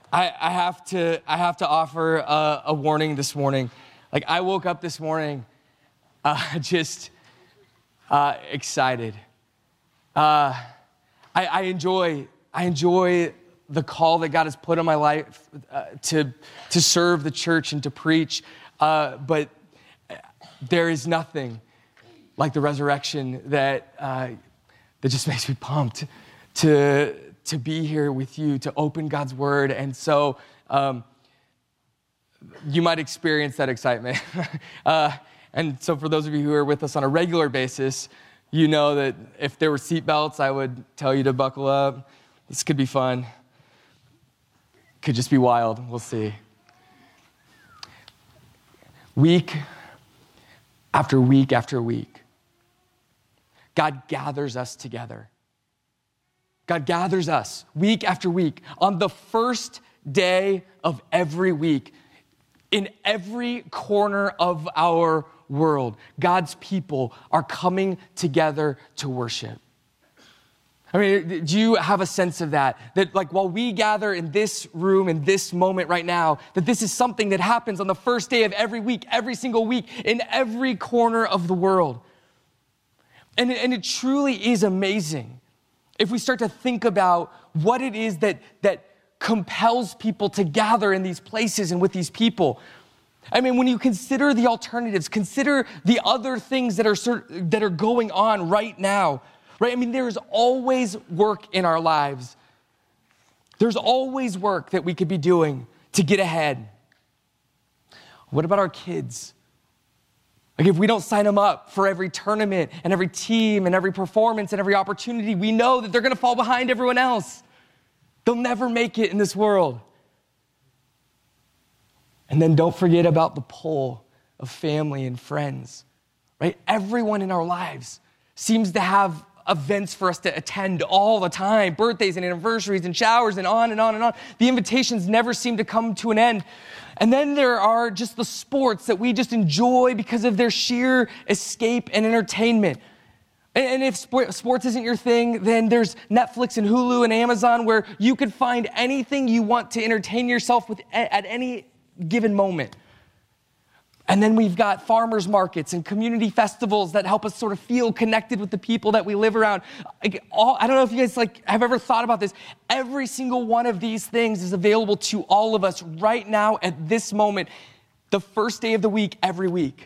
I have to offer a warning this morning. Like, I woke up this morning just excited. I enjoy the call that God has put on my life to serve the church and to preach. But there is nothing like the resurrection that just makes me pumped to be here with you, to open God's word. And so you might experience that excitement. And so for those of you who are with us on a regular basis, you know that if there were seatbelts, I would tell you to buckle up. This could be fun. Could just be wild. We'll see. Week after week after week, God gathers us together. God gathers us week after week on the first day of every week. In every corner of our world, God's people are coming together to worship. I mean, do you have a sense of that? That like while we gather in this room, in this moment right now, that this is something that happens on the first day of every week, every single week, in every corner of the world. And it truly is amazing if we start to think about what it is that compels people to gather in these places and with these people. I mean, when you consider the alternatives, consider the other things that are going on right now, right? I mean, there's always work in our lives. There's always work that we could be doing to get ahead. What about our kids? Like if we don't sign them up for every tournament and every team and every performance and every opportunity, we know that they're going to fall behind everyone else. They'll never make it in this world. And then don't forget about the pull of family and friends, right? Everyone in our lives seems to have events for us to attend all the time, birthdays and anniversaries and showers and on and on and on. The invitations never seem to come to an end. And then there are just the sports that we just enjoy because of their sheer escape and entertainment. And if sports isn't your thing, then there's Netflix and Hulu and Amazon where you can find anything you want to entertain yourself with at any given moment. And then we've got farmers markets and community festivals that help us sort of feel connected with the people that we live around. I don't know if you guys have ever thought about this. Every single one of these things is available to all of us right now at this moment, the first day of the week, every week.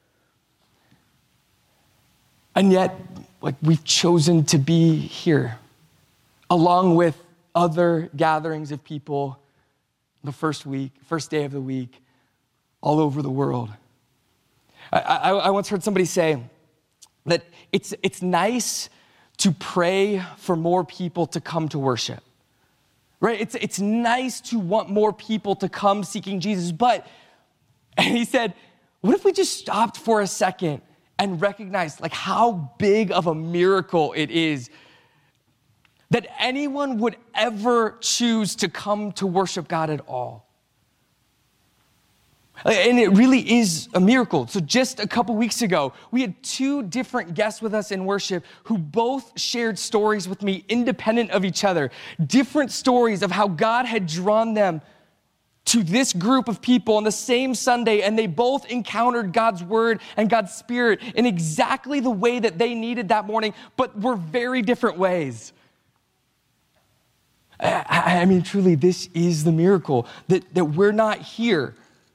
And yet, we've chosen to be here, along with other gatherings of people the first day of the week, all over the world. I once heard somebody say that it's nice to pray for more people to come to worship, right? It's nice to want more people to come seeking Jesus, and he said, what if we just stopped for a second and recognized how big of a miracle it is that anyone would ever choose to come to worship God at all. And it really is a miracle. So just a couple weeks ago, we had two different guests with us in worship who both shared stories with me independent of each other, different stories of how God had drawn them to this group of people on the same Sunday, and they both encountered God's word and God's spirit in exactly the way that they needed that morning, but were very different ways. I mean, truly, this is the miracle, that we're not here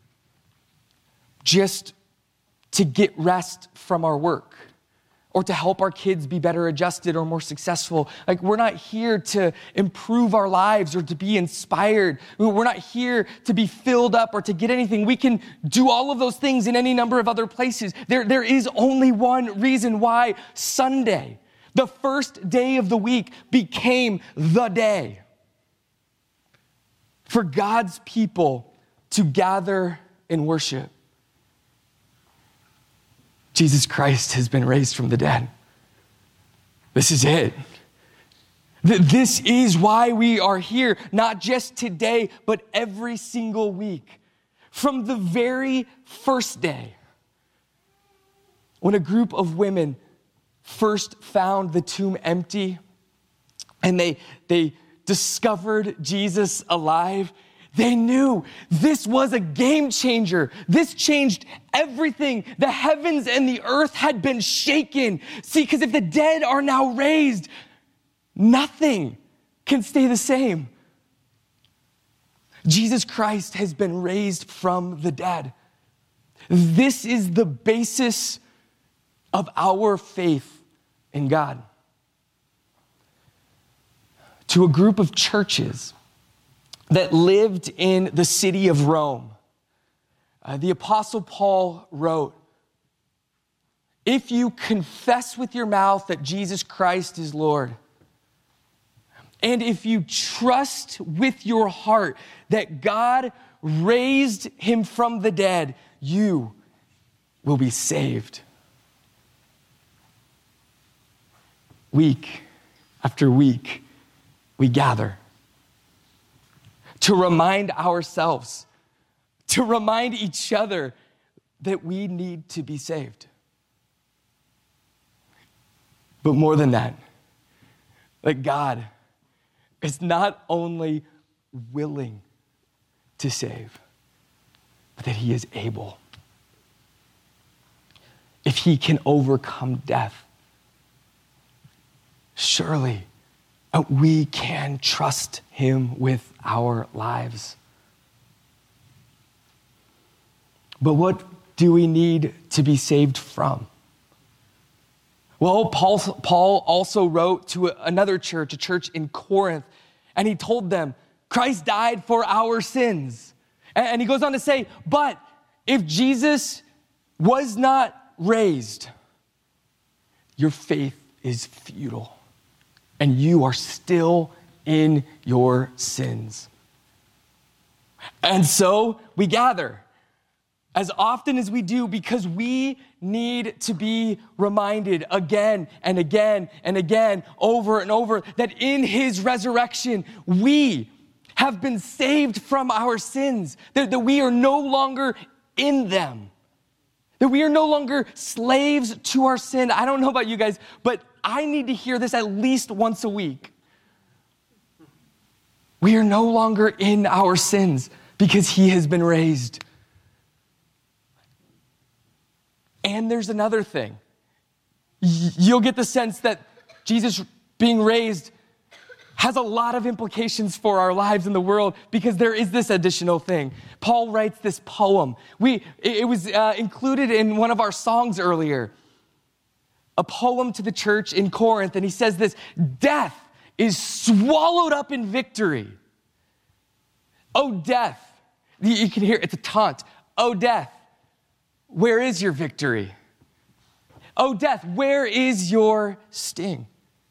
just to get rest from our work or to help our kids be better adjusted or more successful. We're not here to improve our lives or to be inspired. We're not here to be filled up or to get anything. We can do all of those things in any number of other places. There is only one reason why Sunday, the first day of the week, became the day for God's people to gather in worship. Jesus Christ has been raised from the dead. This is it. This is why we are here, not just today, but every single week. From the very first day, when a group of women first found the tomb empty and they discovered Jesus alive, They knew this was a game changer. This changed everything. The heavens and the earth had been shaken. See, because if the dead are now raised, nothing can stay the same. Jesus Christ has been raised from the dead. This is the basis of our faith in God. To a group of churches that lived in the city of Rome, the Apostle Paul wrote, "If you confess with your mouth that Jesus Christ is Lord, and if you trust with your heart that God raised him from the dead, you will be saved." Week after week, we gather to remind ourselves, to remind each other that we need to be saved. But more than that, that God is not only willing to save, but that he is able. If he can overcome death, surely we can trust him with our lives. But what do we need to be saved from? Well, Paul also wrote to another church, a church in Corinth, and he told them, Christ died for our sins. And he goes on to say, but if Jesus was not raised, your faith is futile, and you are still in your sins. And so we gather as often as we do because we need to be reminded again and again and again, over and over, that in his resurrection, we have been saved from our sins, that we are no longer in them, that we are no longer slaves to our sin. I don't know about you guys, but I need to hear this at least once a week. We are no longer in our sins because he has been raised. And there's another thing. You'll get the sense that Jesus being raised has a lot of implications for our lives in the world because there is this additional thing. Paul writes this poem. It was included in one of our songs earlier, a poem to the church in Corinth, and he says this: death is swallowed up in victory. Oh, death. You can hear it's a taunt. Oh, death, where is your victory? Oh, death, where is your sting?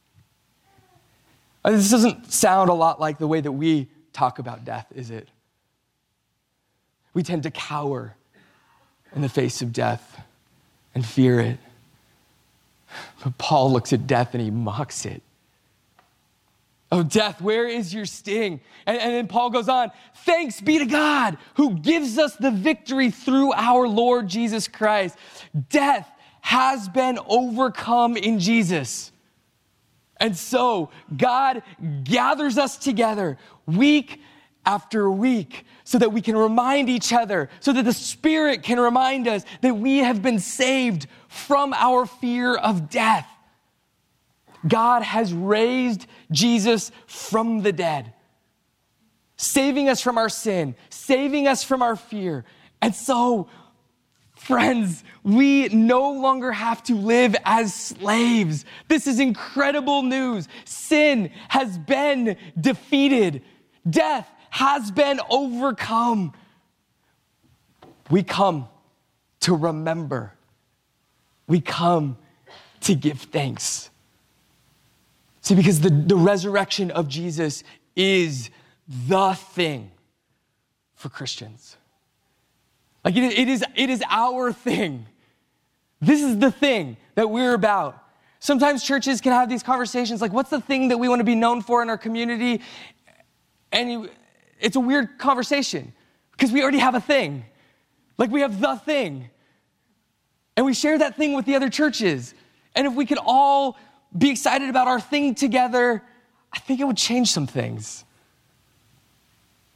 This doesn't sound a lot like the way that we talk about death, is it? We tend to cower in the face of death and fear it. But Paul looks at death and he mocks it. Oh, death, where is your sting? And then Paul goes on, thanks be to God who gives us the victory through our Lord Jesus Christ. Death has been overcome in Jesus. And so God gathers us together week after week so that we can remind each other, so that the Spirit can remind us that we have been saved from our fear of death. God has raised Jesus from the dead, saving us from our sin, saving us from our fear. And so, friends, we no longer have to live as slaves. This is incredible news. Sin has been defeated. Death has been overcome. We come to remember. We come to give thanks. See, because the resurrection of Jesus is the thing for Christians. Like it is our thing. This is the thing that we're about. Sometimes churches can have these conversations like, what's the thing that we want to be known for in our community? And it's a weird conversation because we already have a thing. Like we have the thing. And we share that thing with the other churches. And if we could all be excited about our thing together, I think it would change some things.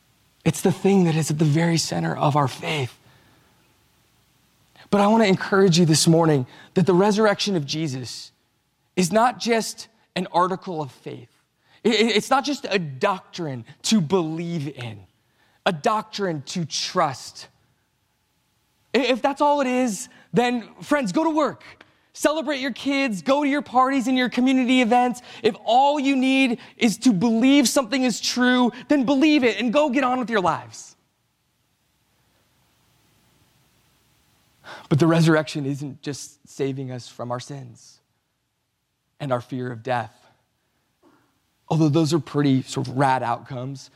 It's the thing that is at the very center of our faith. But I want to encourage you this morning that the resurrection of Jesus is not just an article of faith. It's not just a doctrine to believe in, a doctrine to trust. If that's all it is, then friends, go to work. Celebrate your kids, go to your parties and your community events. If all you need is to believe something is true, then believe it and go get on with your lives. But the resurrection isn't just saving us from our sins and our fear of death, although those are pretty sort of rad outcomes.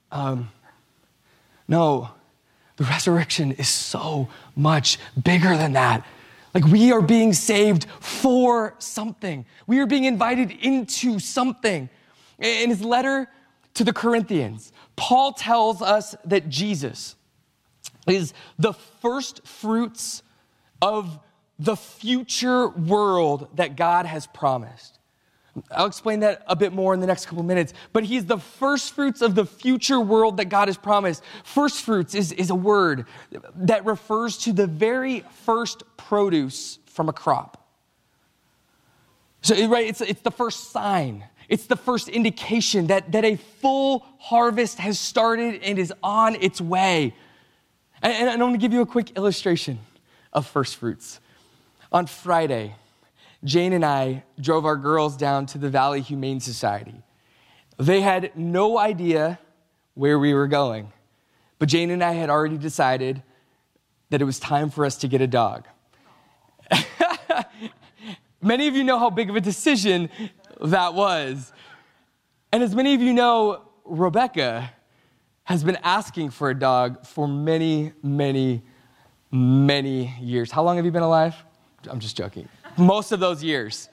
No, the resurrection is so much bigger than that. Like, we are being saved for something. We are being invited into something. In his letter to the Corinthians, Paul tells us that Jesus is the first fruits of the future world that God has promised. I'll explain that a bit more in the next couple minutes, but he's the first fruits of the future world that God has promised. First fruits is a word that refers to the very first produce from a crop. So, right, it's the first sign. It's the first indication that a full harvest has started and is on its way. And I'm going to give you a quick illustration of first fruits. On Friday, Jane and I drove our girls down to the Valley Humane Society. They had no idea where we were going, but Jane and I had already decided that it was time for us to get a dog. Many of you know how big of a decision that was. And as many of you know, Rebecca has been asking for a dog for many, many, many years. How long have you been alive? I'm just joking. Most of those years.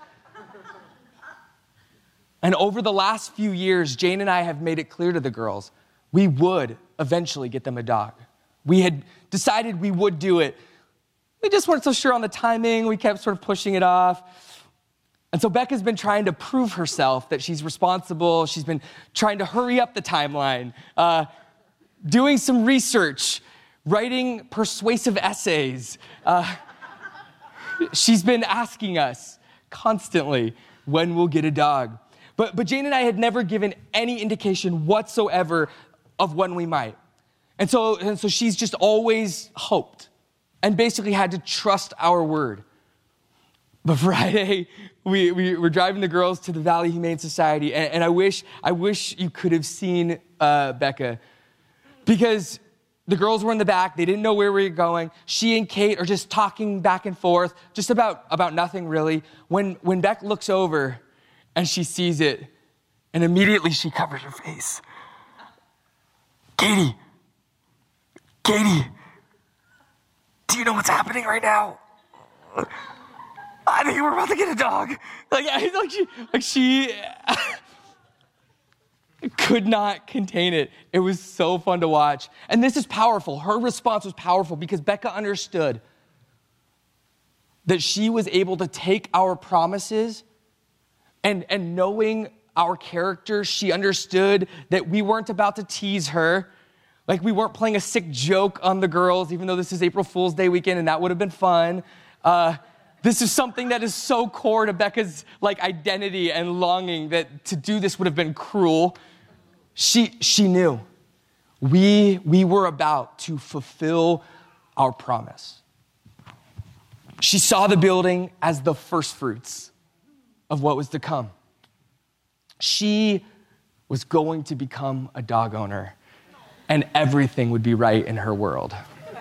And over the last few years, Jane and I have made it clear to the girls, we would eventually get them a dog. We had decided we would do it. We just weren't so sure on the timing. We kept sort of pushing it off. And so Becca's been trying to prove herself that she's responsible. She's been trying to hurry up the timeline, doing some research, writing persuasive essays. She's been asking us constantly when we'll get a dog. But Jane and I had never given any indication whatsoever of when we might. And so she's just always hoped and basically had to trust our word. But Friday, we were driving the girls to the Valley Humane Society, and I wish you could have seen Becca, because the girls were in the back. They didn't know where we were going. She and Kate are just talking back and forth, just about nothing really. When Beck looks over and she sees it, and immediately she covers her face. Katie, do you know what's happening right now? I think we're about to get a dog. She could not contain it. It was so fun to watch. And this is powerful. Her response was powerful because Becca understood that she was able to take our promises and knowing our character, she understood that we weren't about to tease her. Like, we weren't playing a sick joke on the girls, even though this is April Fool's Day weekend and that would have been fun. This is something that is so core to Becca's identity and longing that to do this would have been cruel. She knew we were about to fulfill our promise. She saw the building as the first fruits of what was to come. She was going to become a dog owner, and everything would be right in her world.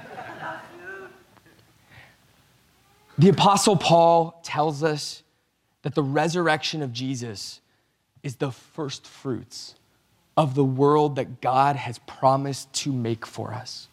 The Apostle Paul tells us that the resurrection of Jesus is the first fruits of the world that God has promised to make for us.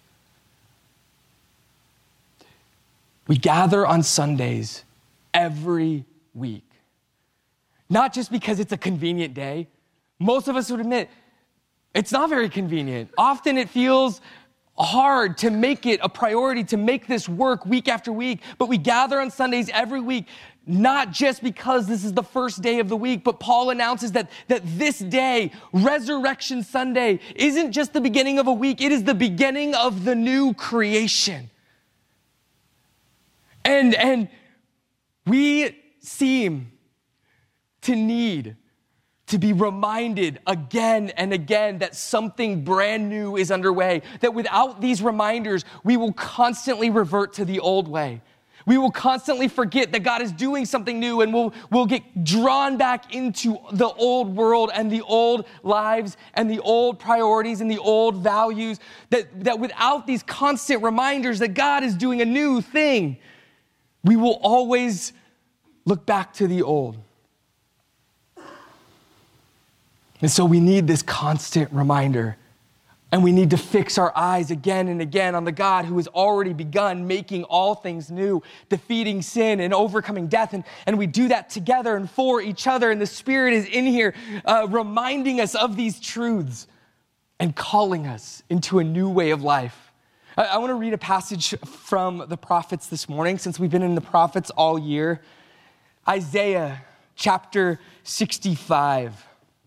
We gather on Sundays every week, not just because it's a convenient day. Most of us would admit it's not very convenient. Often it feels hard to make it a priority, to make this work week after week, but we gather on Sundays every week, not just because this is the first day of the week, but Paul announces that this day, Resurrection Sunday, isn't just the beginning of a week, it is the beginning of the new creation. And we seem to need to be reminded again and again that something brand new is underway, that without these reminders, we will constantly revert to the old way. We will constantly forget that God is doing something new, and we'll get drawn back into the old world and the old lives and the old priorities and the old values, that without these constant reminders that God is doing a new thing, we will always look back to the old. And so we need this constant reminder, and we need to fix our eyes again and again on the God who has already begun making all things new, defeating sin and overcoming death. And we do that together and for each other. And the Spirit is in here reminding us of these truths and calling us into a new way of life. I want to read a passage from the prophets this morning, since we've been in the prophets all year. Isaiah chapter 65.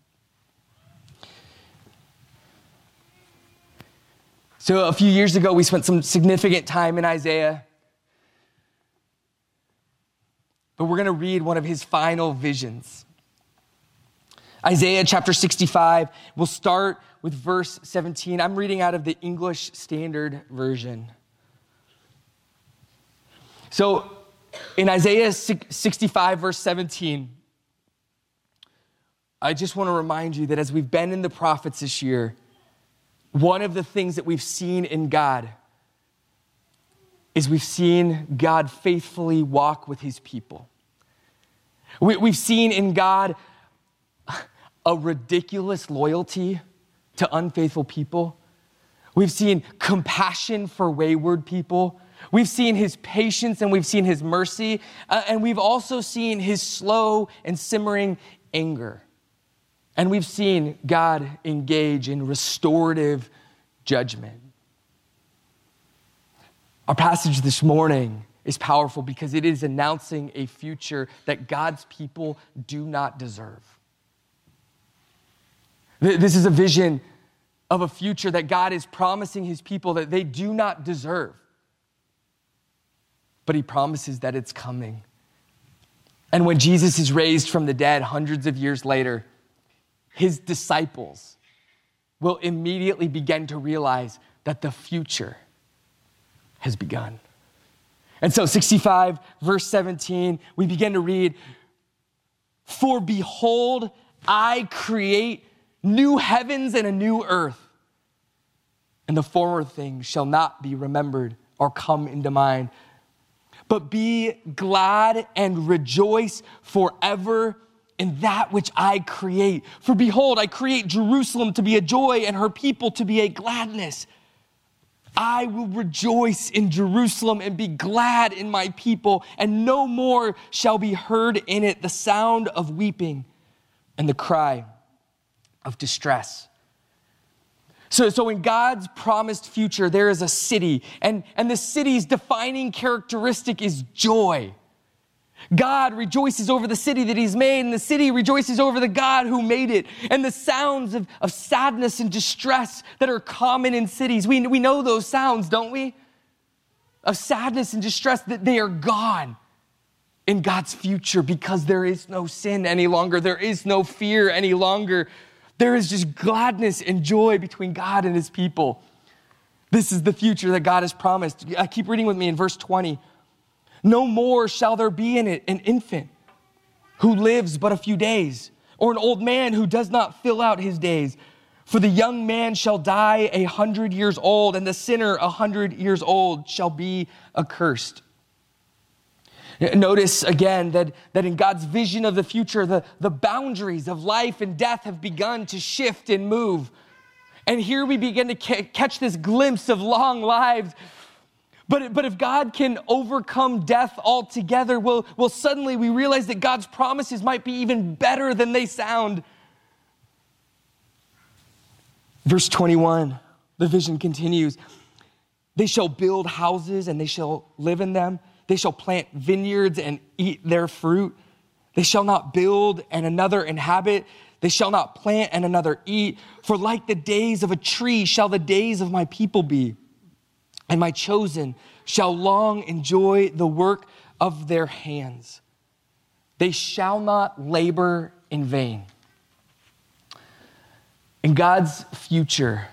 So a few years ago, we spent some significant time in Isaiah. But we're going to read one of his final visions. Isaiah chapter 65, we'll start with verse 17. I'm reading out of the English Standard Version. So in Isaiah 65, verse 17, I just want to remind you that as we've been in the prophets this year, one of the things that we've seen in God is we've seen God faithfully walk with his people. We've seen in God a ridiculous loyalty to unfaithful people. We've seen compassion for wayward people. We've seen his patience and we've seen his mercy. And we've also seen his slow and simmering anger. And we've seen God engage in restorative judgment. Our passage this morning is powerful because it is announcing a future that God's people do not deserve. This is a vision of a future that God is promising his people that they do not deserve. But he promises that it's coming. And when Jesus is raised from the dead hundreds of years later, his disciples will immediately begin to realize that the future has begun. And so 65, verse 17, we begin to read, "For behold, I create new heavens and a new earth, and the former things shall not be remembered or come into mind. But be glad and rejoice forever in that which I create. For behold, I create Jerusalem to be a joy and her people to be a gladness. I will rejoice in Jerusalem and be glad in my people, and no more shall be heard in it the sound of weeping and the cry of distress." So in God's promised future, there is a city, and the city's defining characteristic is joy. God rejoices over the city that he's made, and the city rejoices over the God who made it. And the sounds of sadness and distress that are common in cities, we know those sounds, don't we? Of sadness and distress, that they are gone in God's future because there is no sin any longer. There is no fear any longer. There is just gladness and joy between God and his people. This is the future that God has promised. Keep reading with me in verse 20. "No more shall there be in it an infant who lives but a few days, or an old man who does not fill out his days. For the young man shall die 100 years old, and the sinner 100 years old shall be accursed." Notice again that in God's vision of the future, the boundaries of life and death have begun to shift and move. And here we begin to catch this glimpse of long lives. But if God can overcome death altogether, well, suddenly we realize that God's promises might be even better than they sound. Verse 21, the vision continues. They shall build houses and they shall live in them. They shall plant vineyards and eat their fruit. They shall not build and another inhabit. They shall not plant and another eat. For like the days of a tree shall the days of my people be. And my chosen shall long enjoy the work of their hands. They shall not labor in vain. In God's future,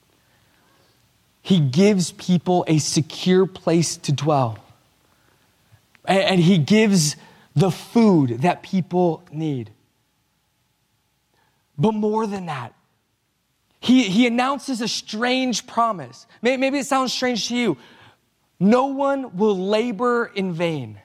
he gives people a secure place to dwell. And he gives the food that people need. But more than that, he announces a strange promise. Maybe it sounds strange to you. No one will labor in vain.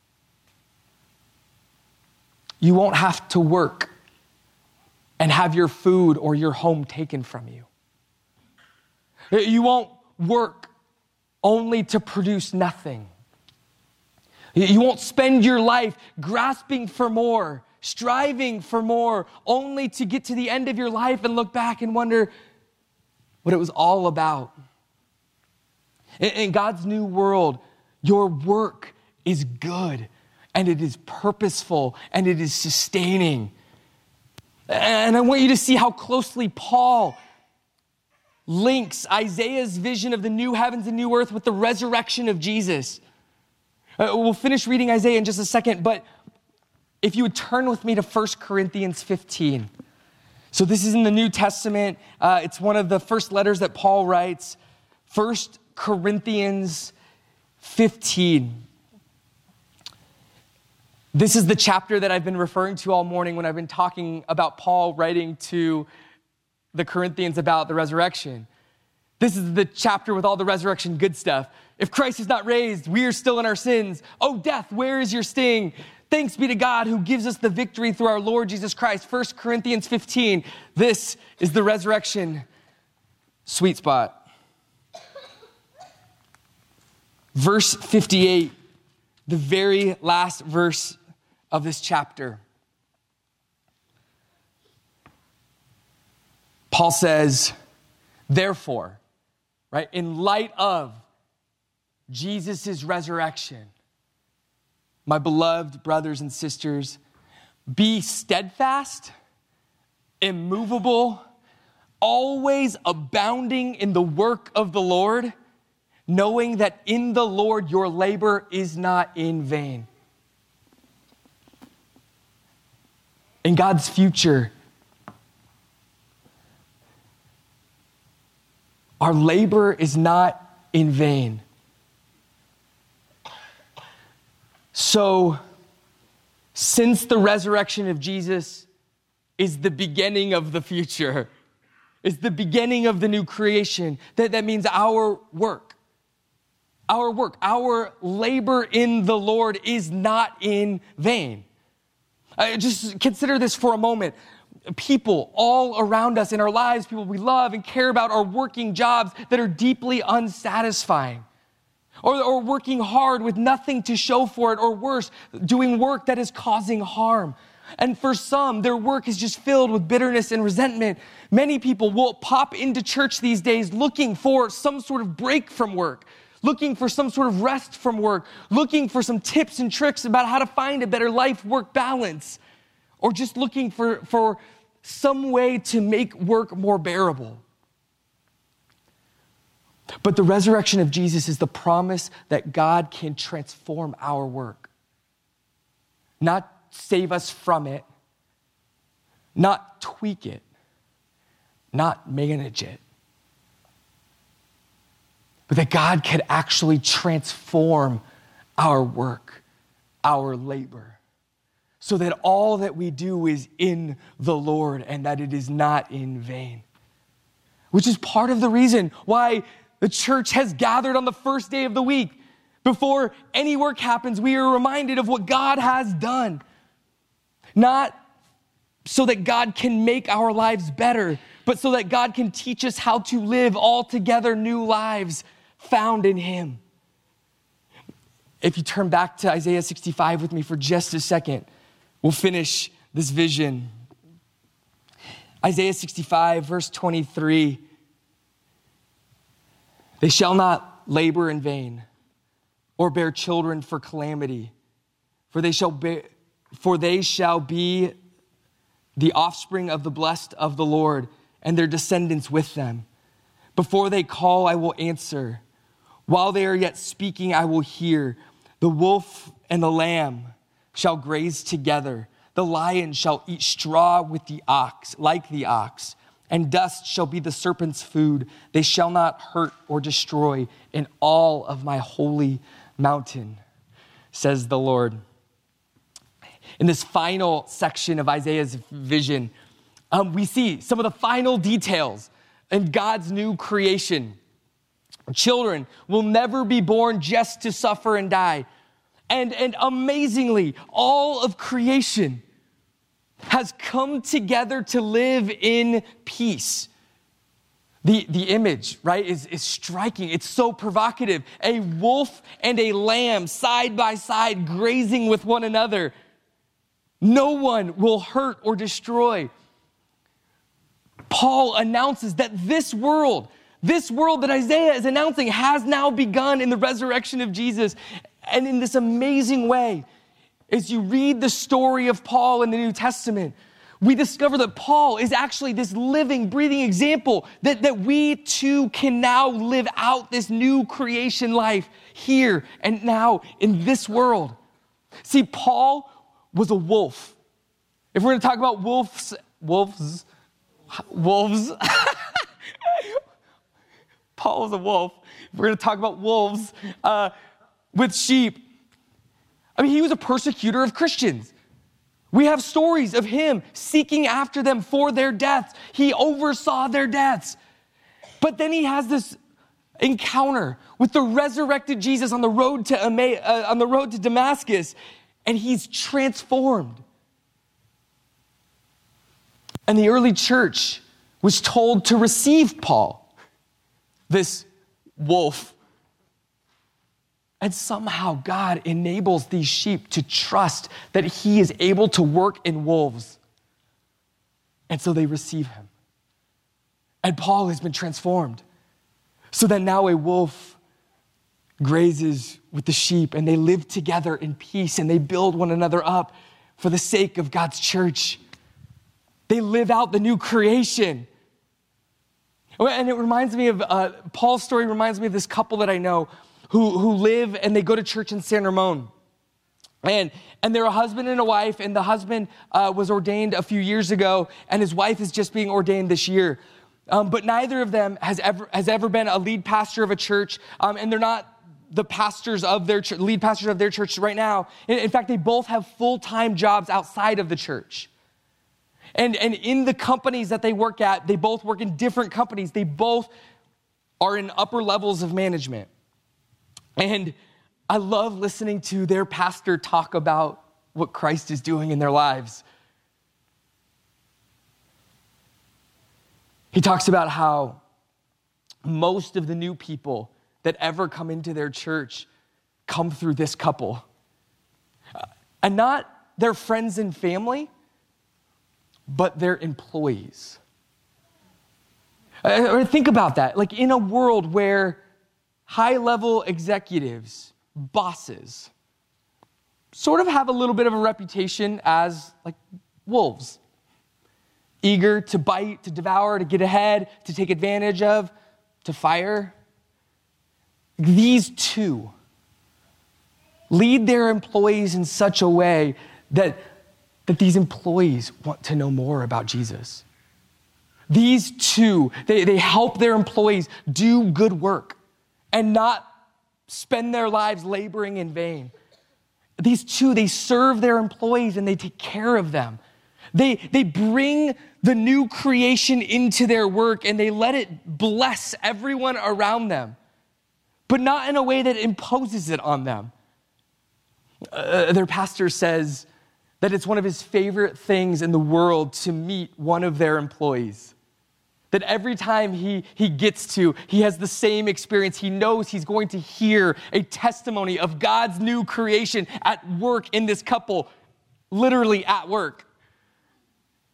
You won't have to work and have your food or your home taken from you. You won't work only to produce nothing. You won't spend your life grasping for more, striving for more, only to get to the end of your life and look back and wonder what it was all about. In God's new world, your work is good, and it is purposeful, and it is sustaining. And I want you to see how closely Paul links Isaiah's vision of the new heavens and new earth with the resurrection of Jesus. We'll finish reading Isaiah in just a second, but if you would turn with me to 1 Corinthians 15. So this is in the New Testament. It's one of the first letters that Paul writes. 1 Corinthians 15. This is the chapter that I've been referring to all morning when I've been talking about Paul writing to the Corinthians about the resurrection. This is the chapter with all the resurrection good stuff. If Christ is not raised, we are still in our sins. Oh, death, where is your sting? Thanks be to God who gives us the victory through our Lord Jesus Christ. 1 Corinthians 15. This is the resurrection sweet spot. Verse 58, the very last verse of this chapter. Paul says, therefore, right, in light of Jesus' resurrection, my beloved brothers and sisters, be steadfast, immovable, always abounding in the work of the Lord, knowing that in the Lord your labor is not in vain. In God's future, our labor is not in vain. So, since the resurrection of Jesus is the beginning of the future, is the beginning of the new creation, that means our our labor in the Lord is not in vain. Just consider this for a moment. People all around us in our lives, people we love and care about, are working jobs that are deeply unsatisfying. Or working hard with nothing to show for it, or worse, doing work that is causing harm. And for some, their work is just filled with bitterness and resentment. Many people will pop into church these days looking for some sort of break from work, looking for some sort of rest from work, looking for some tips and tricks about how to find a better life-work balance, or just looking for some way to make work more bearable. But the resurrection of Jesus is the promise that God can transform our work. Not save us from it, not tweak it, not manage it. But that God could actually transform our work, our labor, so that all that we do is in the Lord and that it is not in vain. Which is part of the reason why the church has gathered on the first day of the week. Before any work happens, we are reminded of what God has done. Not so that God can make our lives better, but so that God can teach us how to live altogether new lives found in Him. If you turn back to Isaiah 65 with me for just a second, we'll finish this vision. Isaiah 65, verse 23. They shall not labor in vain or bear children for calamity, for they shall be the offspring of the blessed of the Lord, and their descendants with them. Before they call, I will answer. While they are yet speaking, I will hear. The wolf and the lamb shall graze together. The lion shall eat straw with the ox, like the ox, and dust shall be the serpent's food. They shall not hurt or destroy in all of my holy mountain, says the Lord. In this final section of Isaiah's vision, we see some of the final details in God's new creation. Children will never be born just to suffer and die. And amazingly, all of creation has come together to live in peace. The image, right, is striking. It's so provocative. A wolf and a lamb side by side grazing with one another. No one will hurt or destroy. Paul announces that this world that Isaiah is announcing has now begun in the resurrection of Jesus. And in this amazing way, as you read the story of Paul in the New Testament, we discover that Paul is actually this living, breathing example that we too can now live out this new creation life here and now in this world. See, Paul was a wolf. If we're going to talk about wolves. Paul was a wolf. If we're going to talk about wolves with sheep. I mean, he was a persecutor of Christians. We have stories of him seeking after them for their deaths. He oversaw their deaths. But then he has this encounter with the resurrected Jesus on the road to Damascus, and he's transformed. And the early church was told to receive Paul, this wolf. And somehow God enables these sheep to trust that he is able to work in wolves. And so they receive him. And Paul has been transformed. So that now a wolf grazes with the sheep and they live together in peace and they build one another up for the sake of God's church. They live out the new creation. And it reminds me of, Paul's story reminds me of this couple that I know who live and they go to church in San Ramon. And they're a husband and a wife, and the husband was ordained a few years ago, and his wife is just being ordained this year. But neither of them has ever been a lead pastor of a church, and they're not the pastors of their lead pastors of their church right now. In fact, they both have full-time jobs outside of the church. And in the companies that they work at, they both work in different companies. They both are in upper levels of management. And I love listening to their pastor talk about what Christ is doing in their lives. He talks about how most of the new people that ever come into their church come through this couple. And not their friends and family, but their employees. Think about that. Like in a world where high-level executives, bosses, sort of have a little bit of a reputation as like wolves, eager to bite, to devour, to get ahead, to take advantage of, to fire. These two lead their employees in such a way that these employees want to know more about Jesus. These two, they help their employees do good work and not spend their lives laboring in vain. These two, they serve their employees and they take care of them. They bring the new creation into their work and they let it bless everyone around them, but not in a way that imposes it on them. Their pastor says that it's one of his favorite things in the world to meet one of their employees. That every time he has the same experience. He knows he's going to hear a testimony of God's new creation at work in this couple, literally at work.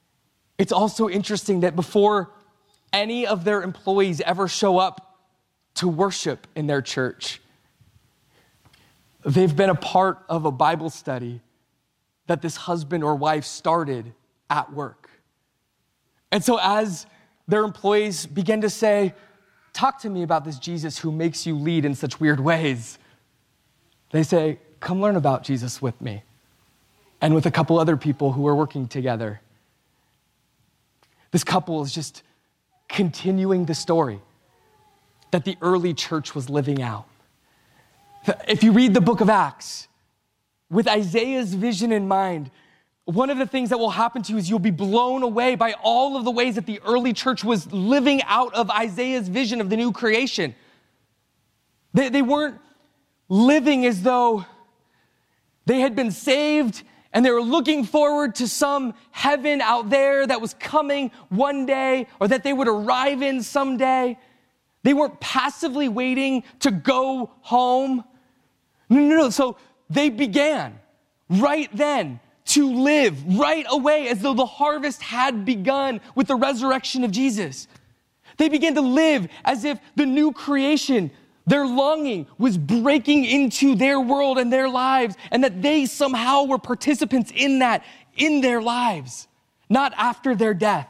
It's also interesting that before any of their employees ever show up to worship in their church. They've been a part of a Bible study that this husband or wife started at work. And so as their employees begin to say, talk to me about this Jesus who makes you lead in such weird ways, they say, come learn about Jesus with me and with a couple other people who are working together. This couple is just continuing the story that the early church was living out. If you read the book of Acts, with Isaiah's vision in mind, one of the things that will happen to you is you'll be blown away by all of the ways that the early church was living out of Isaiah's vision of the new creation. They weren't living as though they had been saved and they were looking forward to some heaven out there that was coming one day or that they would arrive in someday. They weren't passively waiting to go home. No. So they began right then to live right away as though the harvest had begun with the resurrection of Jesus. They began to live as if the new creation, their longing, was breaking into their world and their lives, and that they somehow were participants in that in their lives, not after their death.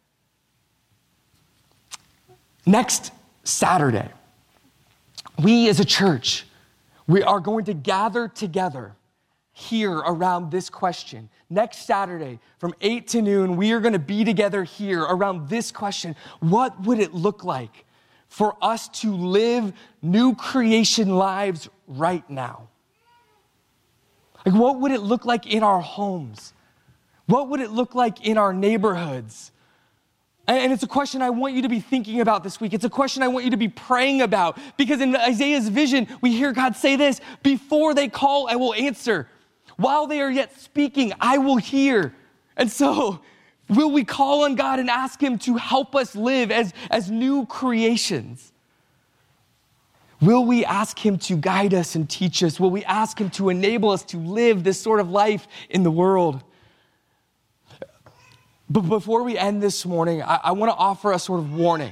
Next Saturday, we as a church, we are going to gather together here around this question. Next Saturday from 8 to noon, we are going to be together here around this question. What would it look like for us to live new creation lives right now? Like, what would it look like in our homes? What would it look like in our neighborhoods? And it's a question I want you to be thinking about this week. It's a question I want you to be praying about, because in Isaiah's vision, we hear God say this: before they call, I will answer. While they are yet speaking, I will hear. And so, will we call on God and ask him to help us live as new creations? Will we ask him to guide us and teach us? Will we ask him to enable us to live this sort of life in the world? But before we end this morning, I want to offer a sort of warning.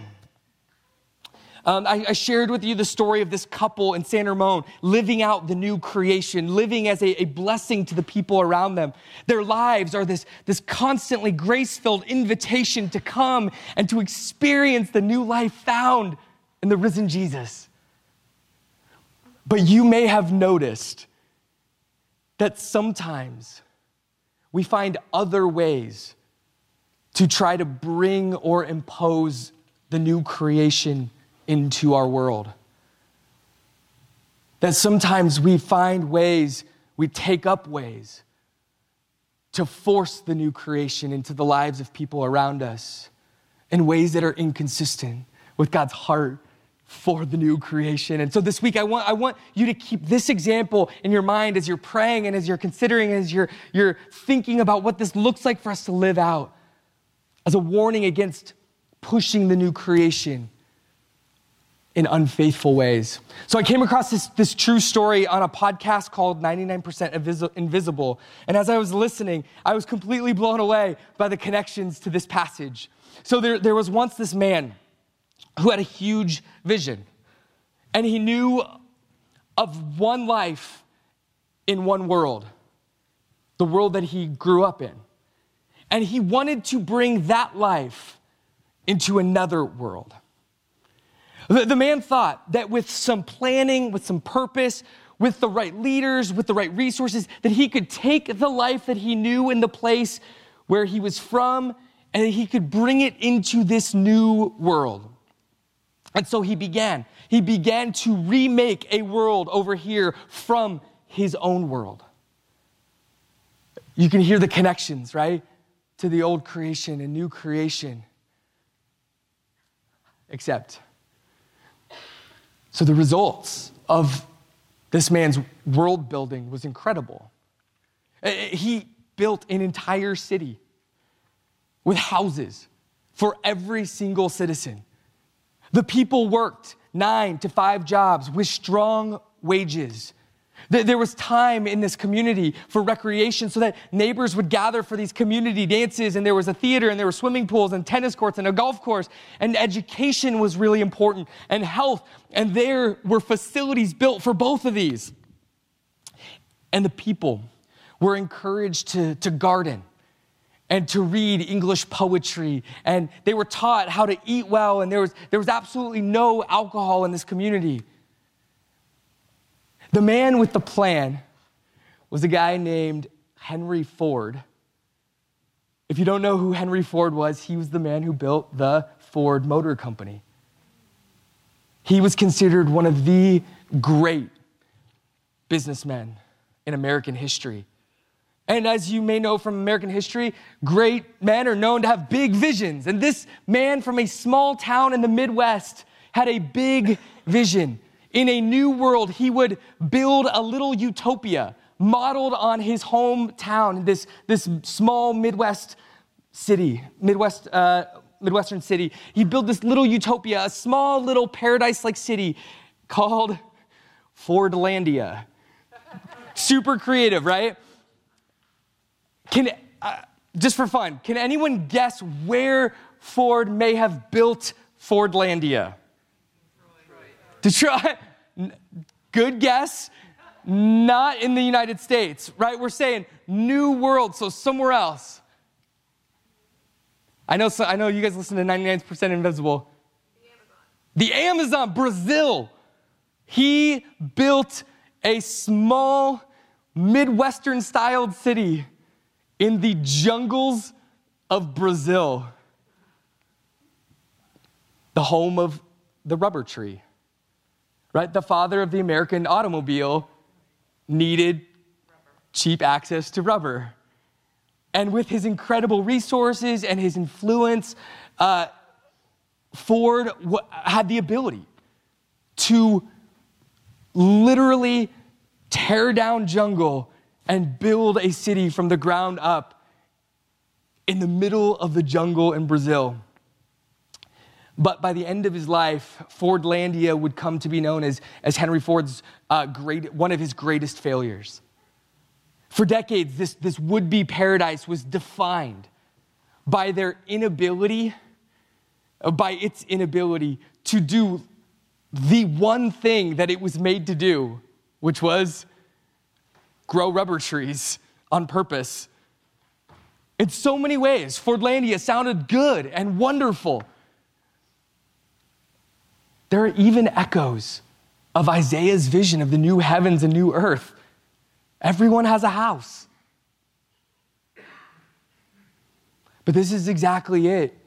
I shared with you the story of this couple in San Ramon living out the new creation, living as a blessing to the people around them. Their lives are this constantly grace-filled invitation to come and to experience the new life found in the risen Jesus. But you may have noticed that sometimes we find other ways to try to bring or impose the new creation into our world. That sometimes we find ways, we take up ways to force the new creation into the lives of people around us in ways that are inconsistent with God's heart for the new creation. And so this week, I want you to keep this example in your mind as you're praying and as you're considering, as you're thinking about what this looks like for us to live out, as a warning against pushing the new creation in unfaithful ways. So I came across this true story on a podcast called 99% Invisible. And as I was listening, I was completely blown away by the connections to this passage. So there was once this man who had a huge vision. And he knew of one life in one world, the world that he grew up in. And he wanted to bring that life into another world. The man thought that with some planning, with some purpose, with the right leaders, with the right resources, that he could take the life that he knew in the place where he was from, and he could bring it into this new world. And so he began to remake a world over here from his own world. You can hear the connections, right? To the old creation and new creation. Except, so the results of this man's world building was incredible. He built an entire city with houses for every single citizen. The people worked 9 to 5 jobs with strong wages. There was time in this community for recreation so that neighbors would gather for these community dances, and there was a theater, and there were swimming pools and tennis courts and a golf course, and education was really important, and health, and there were facilities built for both of these. And the people were encouraged to garden and to read English poetry, and they were taught how to eat well, and there was absolutely no alcohol in this community. The man with the plan was a guy named Henry Ford. If you don't know who Henry Ford was, he was the man who built the Ford Motor Company. He was considered one of the great businessmen in American history. And as you may know from American history, great men are known to have big visions. And this man from a small town in the Midwest had a big vision. In a new world, he would build a little utopia modeled on his hometown, this small Midwestern city. He built this little utopia, a small little paradise-like city called Fordlandia. Super creative, right? Just for fun, can anyone guess where Ford may have built Fordlandia? Detroit. Good guess. Not in the United States, right? We're saying new world, so somewhere else. I know you guys listen to 99% Invisible. The Amazon, Brazil. He built a small Midwestern-styled city in the jungles of Brazil, the home of the rubber tree. Right? The father of the American automobile needed cheap access to rubber. And with his incredible resources and his influence, Ford had the ability to literally tear down jungle and build a city from the ground up in the middle of the jungle in Brazil. But by the end of his life, Fordlandia would come to be known as Henry Ford's one of his greatest failures. For decades, this would-be paradise was defined by its inability to do the one thing that it was made to do, which was grow rubber trees on purpose. In so many ways, Fordlandia sounded good and wonderful. There are even echoes of Isaiah's vision of the new heavens and new earth. Everyone has a house. But this is exactly it.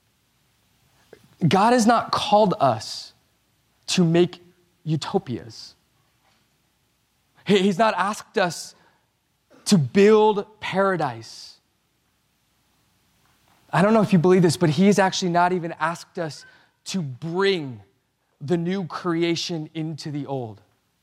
God has not called us to make utopias. He's not asked us to build paradise. I don't know if you believe this, but he has actually not even asked us to bring the new creation into the old.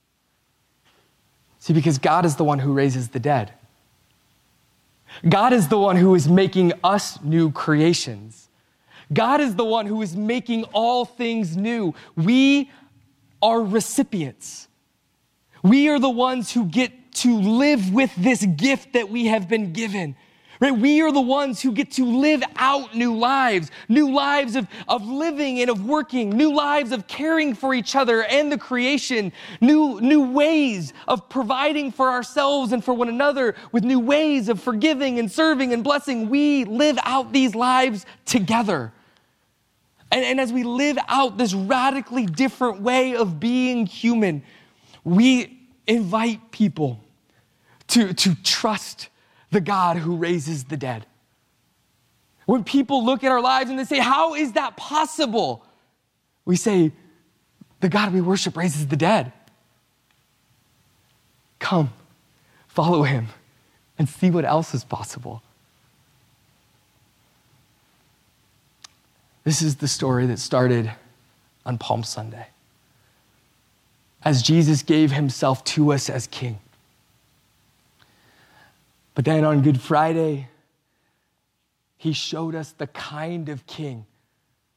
See, because God is the one who raises the dead. God is the one who is making us new creations. God is the one who is making all things new. We are recipients. We are the ones who get to live with this gift that we have been given. Right? We are the ones who get to live out new lives of living and of working, new lives of caring for each other and the creation, new ways of providing for ourselves and for one another, with new ways of forgiving and serving and blessing. We live out these lives together. And as we live out this radically different way of being human, we invite people to trust the God who raises the dead. When people look at our lives and they say, how is that possible? We say, the God we worship raises the dead. Come, follow him, and see what else is possible. This is the story that started on Palm Sunday, as Jesus gave himself to us as King. But then on Good Friday, he showed us the kind of king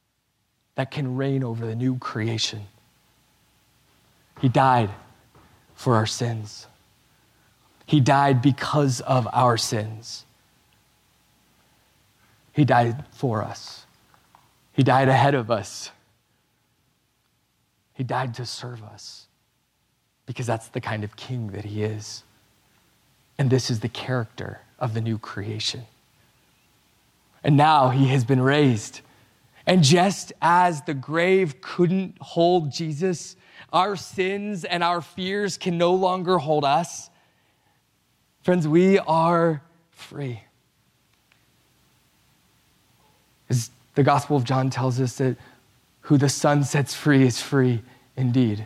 that can reign over the new creation. He died for our sins. He died because of our sins. He died for us. He died ahead of us. He died to serve us because that's the kind of king that he is. And this is the character of the new creation. And now he has been raised. And just as the grave couldn't hold Jesus, our sins and our fears can no longer hold us. Friends, we are free. As the Gospel of John tells us that who the Son sets free is free indeed.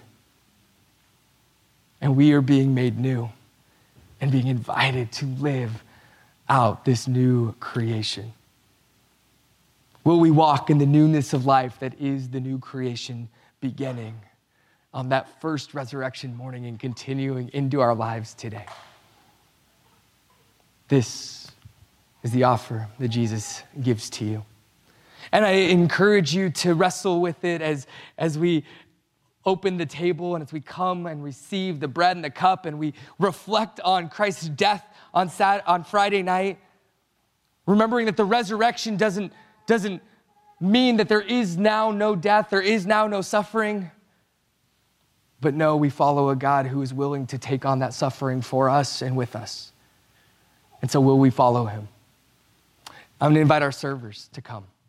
And we are being made new and being invited to live out this new creation. Will we walk in the newness of life that is the new creation beginning on that first resurrection morning and continuing into our lives today? This is the offer that Jesus gives to you. And I encourage you to wrestle with it as we open the table and as we come and receive the bread and the cup and we reflect on Christ's death on Friday night, remembering that the resurrection doesn't mean that there is now no death, there is now no suffering. But no, we follow a God who is willing to take on that suffering for us and with us. And so will we follow him? I'm going to invite our servers to come.